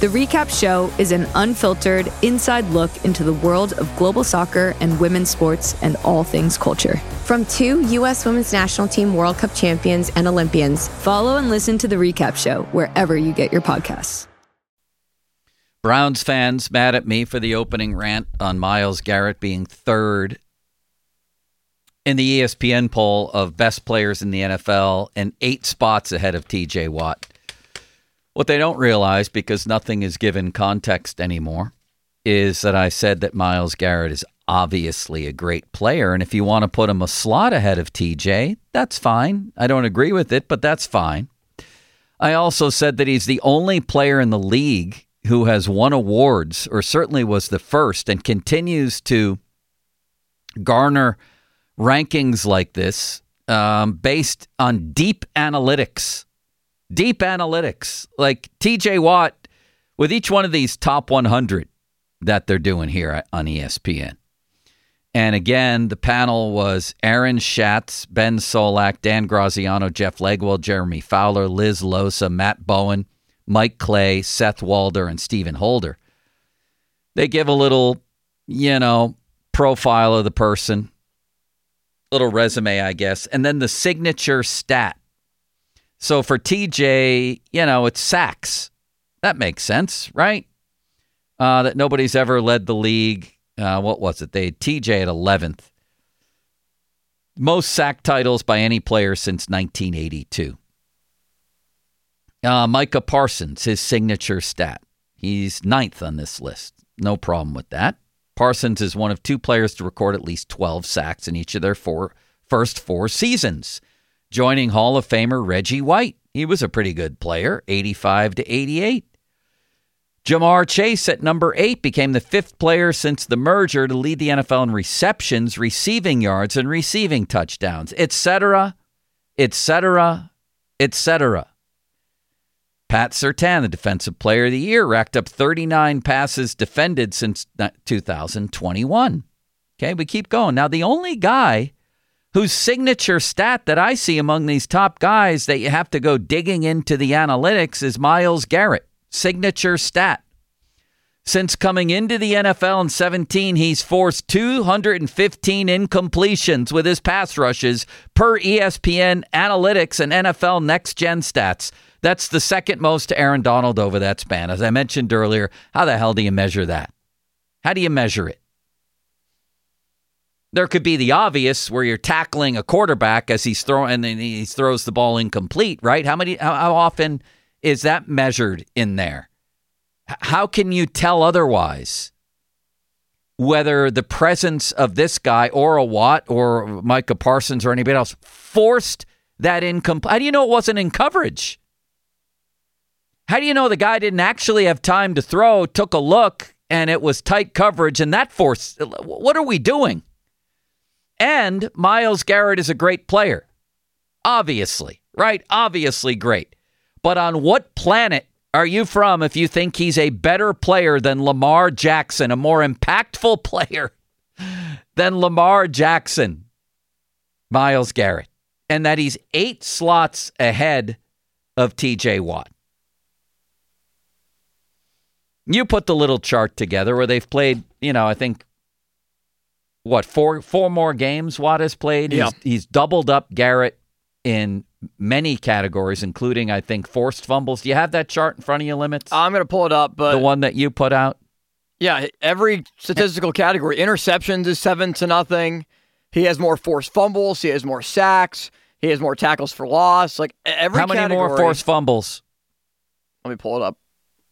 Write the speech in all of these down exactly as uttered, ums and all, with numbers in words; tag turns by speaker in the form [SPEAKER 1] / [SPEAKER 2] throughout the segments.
[SPEAKER 1] The Recap Show is an unfiltered, inside look into the world of global soccer and women's sports and all things culture.
[SPEAKER 2] From two U S Women's National Team World Cup champions and Olympians.
[SPEAKER 1] Follow and listen to The Recap Show wherever you get your podcasts.
[SPEAKER 3] Browns fans mad at me for the opening rant on Myles Garrett being third in the E S P N poll of best players in the N F L and eight spots ahead of T J Watt. What they don't realize, because nothing is given context anymore, is that I said that Myles Garrett is obviously a great player, and if you want to put him a slot ahead of T J, that's fine. I don't agree with it, but that's fine. I also said that he's the only player in the league who has won awards, or certainly was the first, and continues to garner rankings like this um, based on deep analytics. Deep analytics. Like T J Watt, with each one of these top one hundred that they're doing here on E S P N. And again, the panel was Aaron Schatz, Ben Solak, Dan Graziano, Jeff Legwell, Jeremy Fowler, Liz Losa, Matt Bowen, Mike Clay, Seth Walder, and Stephen Holder. They give a little, you know, profile of the person, little resume, I guess, and then the signature stat. So for T J, you know, it's sacks. That makes sense, right? Uh, that nobody's ever led the league. Uh, what was it? They had T J at eleventh. Most sack titles by any player since nineteen eighty-two. Uh, Micah Parsons, his signature stat. He's ninth on this list. No problem with that. Parsons is one of two players to record at least twelve sacks in each of their four first four seasons, joining Hall of Famer Reggie White. He was a pretty good player, eighty-five to eighty-eight. Jamar Chase at number eight became the fifth player since the merger to lead the N F L in receptions, receiving yards, and receiving touchdowns, et cetera, et cetera, et cetera. Pat Surtain, the Defensive Player of the Year, racked up thirty-nine passes defended since two thousand twenty-one. Okay, we keep going. Now, the only guy whose signature stat that I see among these top guys that you have to go digging into the analytics is Myles Garrett. Signature stat. Since coming into the N F L in seventeen, he's forced two hundred fifteen incompletions with his pass rushes per E S P N Analytics and N F L Next Gen stats. That's the second most to Aaron Donald over that span. As I mentioned earlier, how the hell do you measure that? How do you measure it? There could be the obvious where you're tackling a quarterback as he's throwing and then he throws the ball incomplete, right? How many? How, how often is that measured in there? How can you tell otherwise whether the presence of this guy or a Watt or Micah Parsons or anybody else forced that incomplete? How do you know it wasn't in coverage? How do you know the guy didn't actually have time to throw, took a look, and it was tight coverage, and that forced? What are we doing? And Myles Garrett is a great player. Obviously, right? Obviously great. But on what planet are you from if you think he's a better player than Lamar Jackson, a more impactful player than Lamar Jackson, Myles Garrett, and that he's eight slots ahead of T J Watt? You put the little chart together where they've played, you know, I think, what, four four more games Watt has played?
[SPEAKER 4] Yeah.
[SPEAKER 3] He's, he's doubled up Garrett in many categories, including, I think, forced fumbles. Do you have that chart in front of you, Limits?
[SPEAKER 4] I'm going to pull it up, but
[SPEAKER 3] the one that you put out?
[SPEAKER 4] Yeah, every statistical category. Interceptions is seven to nothing. He has more forced fumbles. He has more sacks. He has more tackles for loss. Like every
[SPEAKER 3] How many
[SPEAKER 4] category,
[SPEAKER 3] more forced fumbles?
[SPEAKER 4] Let me pull it up.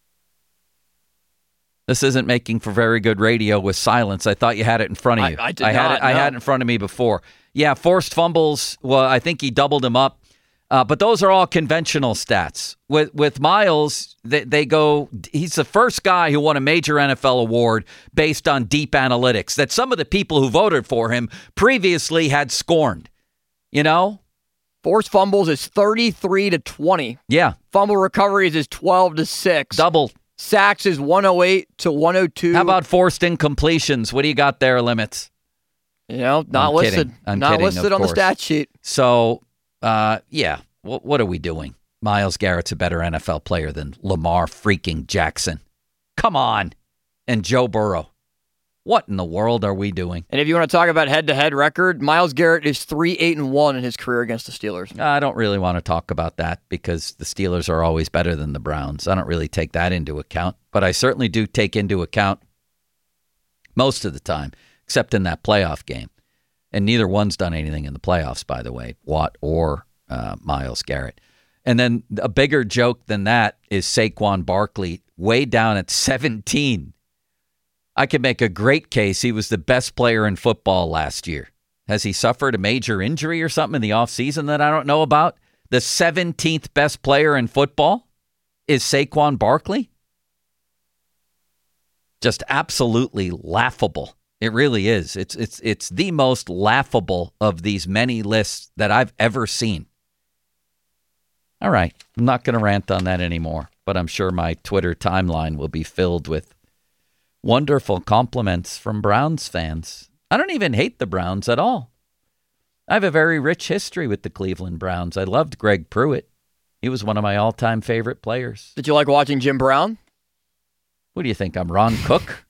[SPEAKER 3] This isn't making for very good radio with silence. I thought you had it in front of you.
[SPEAKER 4] I, I did
[SPEAKER 3] I had
[SPEAKER 4] not,
[SPEAKER 3] it. I
[SPEAKER 4] no.
[SPEAKER 3] had it in front of me before. Yeah, forced fumbles. Well, I think he doubled them up. Uh, but those are all conventional stats. With with Myles, they, they go. He's the first guy who won a major N F L award based on deep analytics that some of the people who voted for him previously had scorned. You know,
[SPEAKER 4] forced fumbles is thirty-three to twenty.
[SPEAKER 3] Yeah,
[SPEAKER 4] fumble recoveries is twelve to six.
[SPEAKER 3] Double.
[SPEAKER 4] Sacks is one oh eight to one oh two.
[SPEAKER 3] How about forced incompletions? What do you got there, Limits?
[SPEAKER 4] You know, not
[SPEAKER 3] I'm
[SPEAKER 4] listed.
[SPEAKER 3] kidding. I'm
[SPEAKER 4] not
[SPEAKER 3] kidding,
[SPEAKER 4] listed
[SPEAKER 3] of
[SPEAKER 4] on
[SPEAKER 3] course.
[SPEAKER 4] the stat sheet.
[SPEAKER 3] So, uh, yeah, what, what are we doing? Myles Garrett's a better N F L player than Lamar freaking Jackson. Come on. And Joe Burrow. What in the world are we doing?
[SPEAKER 4] And if you want to talk about head-to-head record, Myles Garrett is three eight and one in his career against the Steelers.
[SPEAKER 3] I don't really want to talk about that because the Steelers are always better than the Browns. I don't really take that into account, but I certainly do take into account most of the time, except in that playoff game. And neither one's done anything in the playoffs, by the way, Watt or uh, Myles Garrett. And then a bigger joke than that is Saquon Barkley way down at seventeen. I could make a great case he was the best player in football last year. Has he suffered a major injury or something in the offseason that I don't know about? The seventeenth best player in football is Saquon Barkley? Just absolutely laughable. It really is. It's it's it's the most laughable of these many lists that I've ever seen. All right, I'm not going to rant on that anymore, but I'm sure my Twitter timeline will be filled with wonderful compliments from Browns fans. I don't even hate the Browns at all. I have a very rich history with the Cleveland Browns. I loved Greg Pruitt. He was one of my all-time favorite players.
[SPEAKER 4] Did you like watching Jim Brown?
[SPEAKER 3] What do you think? I'm Ron Cook?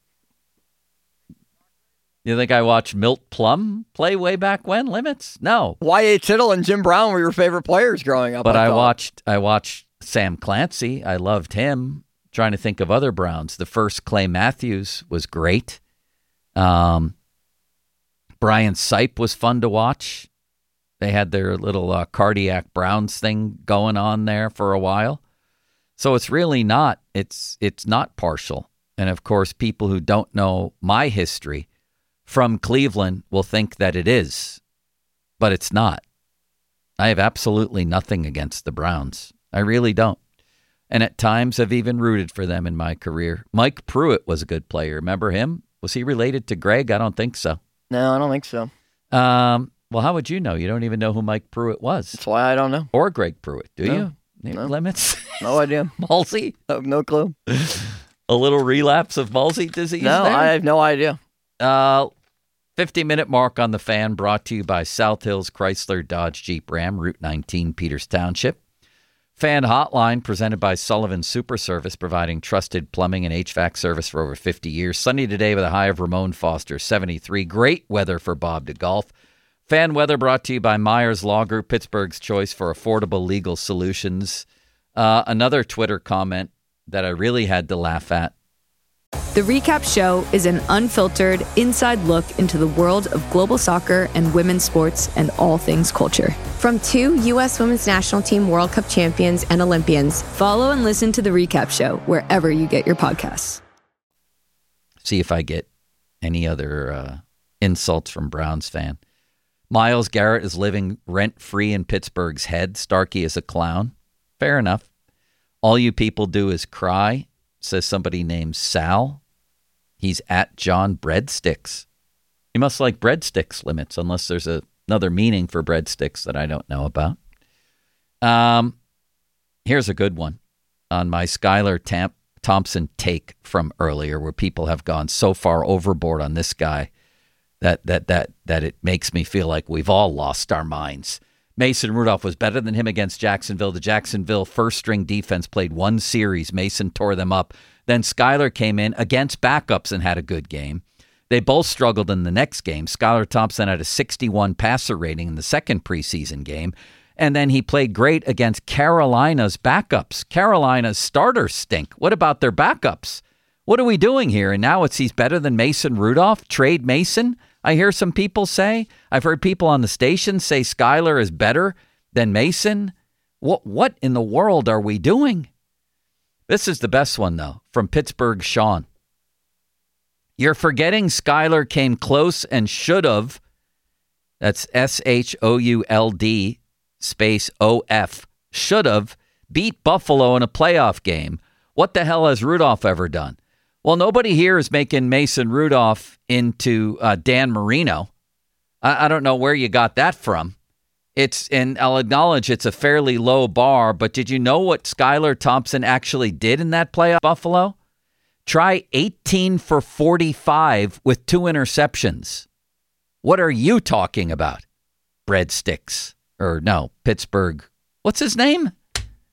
[SPEAKER 3] You think I watched Milt Plum play way back when? Limits? No.
[SPEAKER 4] Y A. Tittle and Jim Brown were your favorite players growing up.
[SPEAKER 3] But I,
[SPEAKER 4] I
[SPEAKER 3] I watched I watched Sam Clancy. I loved him. Trying to think of other Browns. The first Clay Matthews was great. Um, Brian Sipe was fun to watch. They had their little uh, cardiac Browns thing going on there for a while. So it's really not, it's it's not partial. And of course, people who don't know my history from Cleveland will think that it is, but it's not. I have absolutely nothing against the Browns. I really don't. And at times, I've even rooted for them in my career. Mike Pruitt was a good player. Remember him? Was he related to Greg? I don't think so.
[SPEAKER 4] No, I don't think so.
[SPEAKER 3] Um, well, how would you know? You don't even know who Mike Pruitt was.
[SPEAKER 4] That's why I don't know.
[SPEAKER 3] Or Greg Pruitt, do
[SPEAKER 4] no.
[SPEAKER 3] you?
[SPEAKER 4] No.
[SPEAKER 3] Limits?
[SPEAKER 4] No idea.
[SPEAKER 3] Malsey?
[SPEAKER 4] No, no clue.
[SPEAKER 3] A little relapse of Malsey disease
[SPEAKER 4] No,
[SPEAKER 3] there?
[SPEAKER 4] I have no idea.
[SPEAKER 3] Uh, fifty-minute mark on the Fan, brought to you by South Hills Chrysler Dodge Jeep Ram, Route nineteen, Peters Township. Fan Hotline, presented by Sullivan Super Service, providing trusted plumbing and H V A C service for over fifty years. Sunny today with a high of Ramon Foster, seventy-three. Great weather for Bob to golf. Fan weather brought to you by Myers Law Group, Pittsburgh's choice for affordable legal solutions. Uh, another Twitter comment that I really had to laugh at.
[SPEAKER 1] The Recap Show is an unfiltered, inside look into the world of global soccer and women's sports and all things culture.
[SPEAKER 2] From two U S Women's National Team World Cup champions and Olympians.
[SPEAKER 1] Follow and listen to The Recap Show wherever you get your podcasts.
[SPEAKER 3] See if I get any other uh, insults from Browns fan. Myles Garrett is living rent-free in Pittsburgh's head. Starkey is a clown. Fair enough. All you people do is cry, says somebody named Sal. He's at John Breadsticks. You must like breadsticks, Limits, unless there's a, another meaning for breadsticks that I don't know about. Um, here's a good one on my Skylar Tamp- Thompson take from earlier, where people have gone so far overboard on this guy that that that that it makes me feel like we've all lost our minds. Mason Rudolph was better than him against Jacksonville. The Jacksonville first-string defense played one series. Mason tore them up. Then Skylar came in against backups and had a good game. They both struggled in the next game. Skylar Thompson had a sixty-one passer rating in the second preseason game. And then he played great against Carolina's backups. Carolina's starters stink. What about their backups? What are we doing here? And now it's he's better than Mason Rudolph? Trade Mason? I hear some people say. I've heard people on the station say Skylar is better than Mason. What what in the world are we doing? This is the best one, though, from Pittsburgh Sean. You're forgetting Skylar came close and should have. That's S H O U L D space O F. Should have beat Buffalo in a playoff game. What the hell has Rudolph ever done? Well, nobody here is making Mason Rudolph into uh, Dan Marino. I, I don't know where you got that from. It's, and I'll acknowledge it's a fairly low bar, but did you know what Skylar Thompson actually did in that playoff Buffalo? Try eighteen for forty-five with two interceptions. What are you talking about? Breadsticks. Or no, Pittsburgh. What's his name?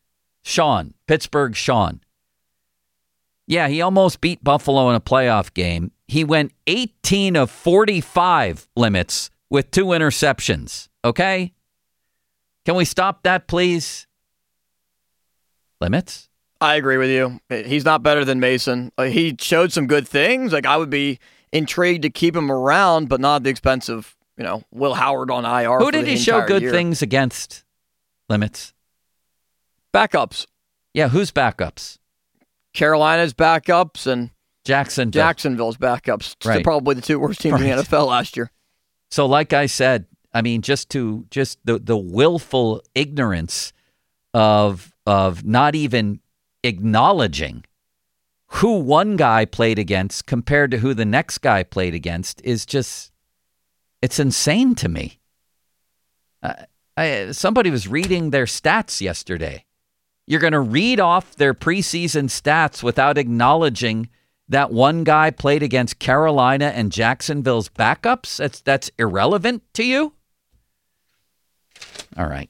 [SPEAKER 3] Sean, Pittsburgh Sean. Yeah, he almost beat Buffalo in a playoff game. He went eighteen of forty-five limits with two interceptions. Okay? Can we stop that, please? Limits?
[SPEAKER 4] I agree with you. He's not better than Mason. Uh, he showed some good things. Like, I would be intrigued to keep him around, but not at the expense of, you know, Will Howard on I R.
[SPEAKER 3] Who did he show good year. things against? Limits?
[SPEAKER 4] Backups.
[SPEAKER 3] Yeah, who's backups?
[SPEAKER 4] Carolina's backups and
[SPEAKER 3] Jacksonville.
[SPEAKER 4] Jacksonville's backups.
[SPEAKER 3] Right.
[SPEAKER 4] Probably the two worst teams right. in the N F L last year.
[SPEAKER 3] So, like I said, I mean, just to just the the willful ignorance of of not even acknowledging who one guy played against compared to who the next guy played against is just, it's insane to me. Uh, I, somebody was reading their stats yesterday. You're going to read off their preseason stats without acknowledging that one guy played against Carolina and Jacksonville's backups? That's, that's irrelevant to you? All right.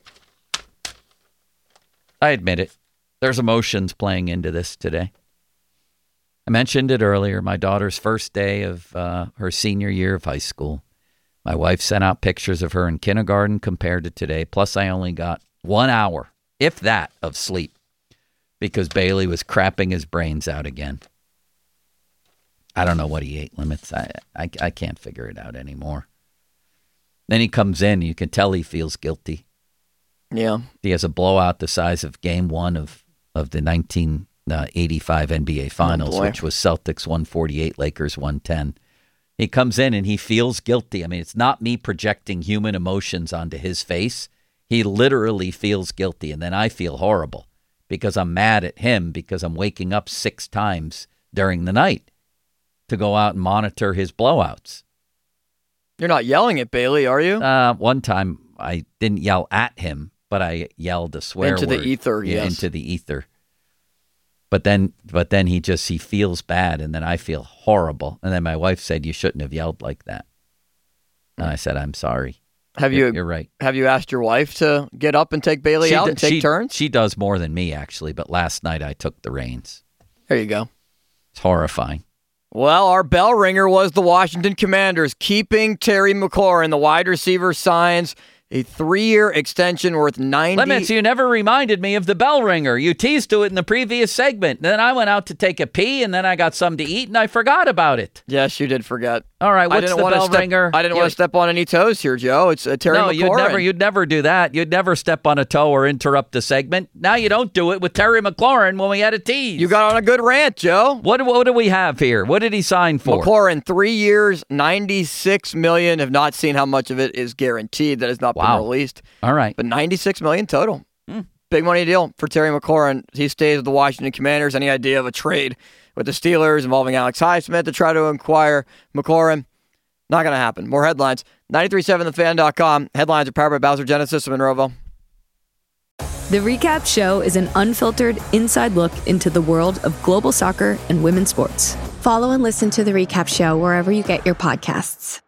[SPEAKER 3] I admit it. There's emotions playing into this today. I mentioned it earlier, my daughter's first day of uh, her senior year of high school. My wife sent out pictures of her in kindergarten compared to today. Plus, I only got one hour, if that, of sleep because Bailey was crapping his brains out again. I don't know what he ate, Limits. I, I, I can't figure it out anymore. Then he comes in. You can tell he feels guilty.
[SPEAKER 4] Yeah.
[SPEAKER 3] He has a blowout the size of game one of, of the nineteen eighty-five N B A Finals,
[SPEAKER 4] oh
[SPEAKER 3] which was Celtics one forty-eight, Lakers one ten. He comes in and he feels guilty. I mean, it's not me projecting human emotions onto his face. He literally feels guilty. And then I feel horrible because I'm mad at him because I'm waking up six times during the night to go out and monitor his blowouts.
[SPEAKER 4] You're not yelling at Bailey, are you?
[SPEAKER 3] Uh, one time I didn't yell at him, but I yelled a swear
[SPEAKER 4] into
[SPEAKER 3] word.
[SPEAKER 4] the ether,
[SPEAKER 3] yeah,
[SPEAKER 4] yes.
[SPEAKER 3] into the ether. But then, but then he just he feels bad, and then I feel horrible. And then my wife said, "You shouldn't have yelled like that." And I said, "I'm sorry."
[SPEAKER 4] Have
[SPEAKER 3] you're,
[SPEAKER 4] you?
[SPEAKER 3] You're right.
[SPEAKER 4] Have you asked your wife to get up and take Bailey
[SPEAKER 3] she
[SPEAKER 4] out
[SPEAKER 3] d-
[SPEAKER 4] and take
[SPEAKER 3] she,
[SPEAKER 4] turns?
[SPEAKER 3] She does more than me, actually. But last night I took the reins.
[SPEAKER 4] There you go.
[SPEAKER 3] It's horrifying.
[SPEAKER 4] Well, our bell ringer was the Washington Commanders keeping Terry McLaurin, the wide receiver, signs a three-year extension worth ninety.
[SPEAKER 3] Limits, you never reminded me of the bell ringer. You teased to it in the previous segment. Then I went out to take a pee, and then I got something to eat, and I forgot about it.
[SPEAKER 4] Yes, you did forget.
[SPEAKER 3] All right, what's the bell
[SPEAKER 4] step,
[SPEAKER 3] ringer?
[SPEAKER 4] I didn't
[SPEAKER 3] you,
[SPEAKER 4] want to step on any toes here, Joe. It's uh, Terry
[SPEAKER 3] no,
[SPEAKER 4] McLaurin.
[SPEAKER 3] you'd never, you'd never do that. You'd never step on a toe or interrupt the segment. Now you don't do it with Terry McLaurin when we had a tease.
[SPEAKER 4] You got on a good rant, Joe.
[SPEAKER 3] What, what do we have here? What did he sign for?
[SPEAKER 4] McLaurin, three years, ninety-six million dollars. Have not seen how much of it is guaranteed. That has not
[SPEAKER 3] wow.
[SPEAKER 4] been released.
[SPEAKER 3] All right.
[SPEAKER 4] But ninety-six million dollars total.
[SPEAKER 3] Hmm.
[SPEAKER 4] Big money deal for Terry McLaurin. He stays with the Washington Commanders. Any idea of a trade with the Steelers involving Alex Highsmith to try to acquire McLaurin? Not going to happen. More headlines. ninety-three point seven the fan dot com. Headlines are powered by Bowser Genesis of Monroeville.
[SPEAKER 1] The Recap Show is an unfiltered inside look into the world of global soccer and women's sports.
[SPEAKER 2] Follow and listen to The Recap Show wherever you get your podcasts.